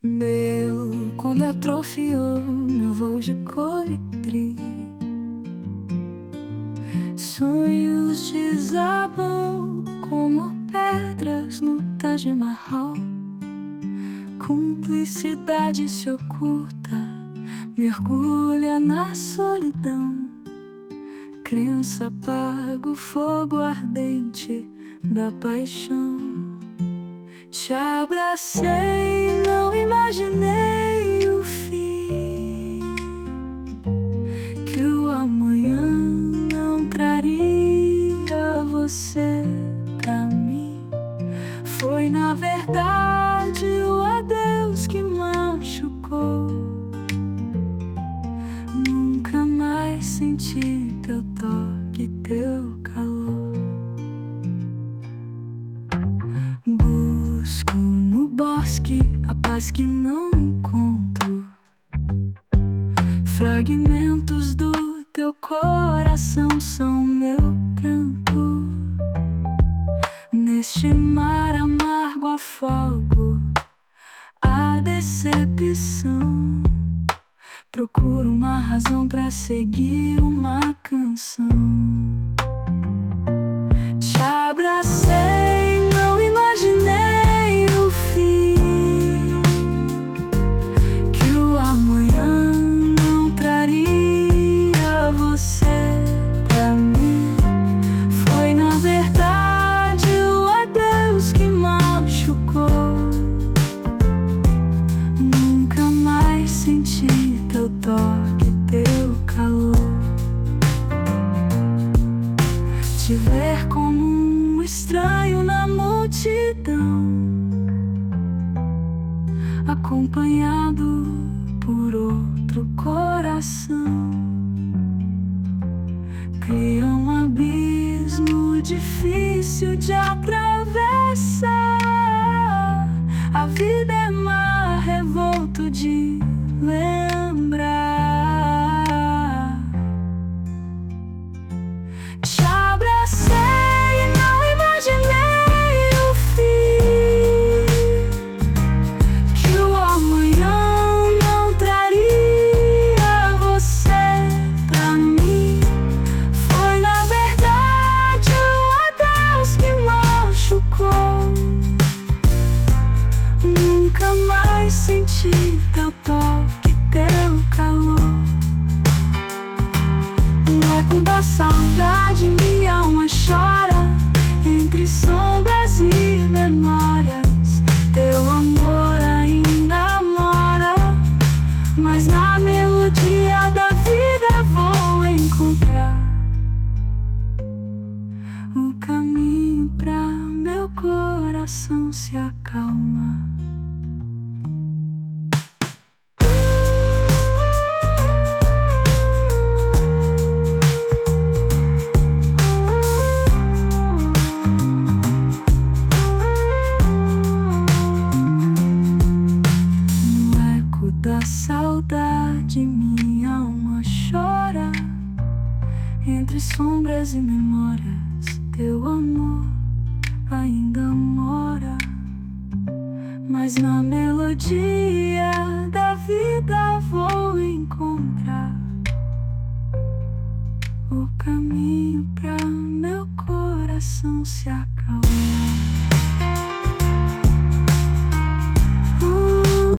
Meu quando atrofiou meu voo de colibri. Sonhos desabam como pedras no Taj Mahal. Cumplicidade se oculta, mergulha na solidão. Crença apaga o fogo ardente da paixão. Te abracei, não imaginei o fim, que o amanhã não traria você pra mim. Foi na verdade o adeus que machucou. Nunca mais senti teu toque, teu calor. Busco no bosque a paz que não encontro. Fragmentos do teu coração são meu pranto. Neste mar amargo afogo a decepção. Procuro uma razão pra seguir uma canção. Te abracei, não imaginei o fim, que o amanhã não traria você pra mim. Foi na verdade o adeus que machucou. Nunca mais senti teu toque, teu calor. Te ver como um estranho na multidão, acompanhado por outro coração, cria um abismo difícil de atravessar. A vida é mar revolto de lembrar. Te abracei, não imaginei o fim, que o amanhã não traria você pra mim. Foi na verdade o adeus que machucou. Nunca mais senti teu toque, teu calor. No eco da saudade minha alma chora, entre sombras e memórias. Teu amor ainda mora, mas na melodia da vida vou encontrar o caminho pra meu coração se acalmar. Da saudade minha alma chora, entre sombras e memórias. Teu amor ainda mora, mas na melodia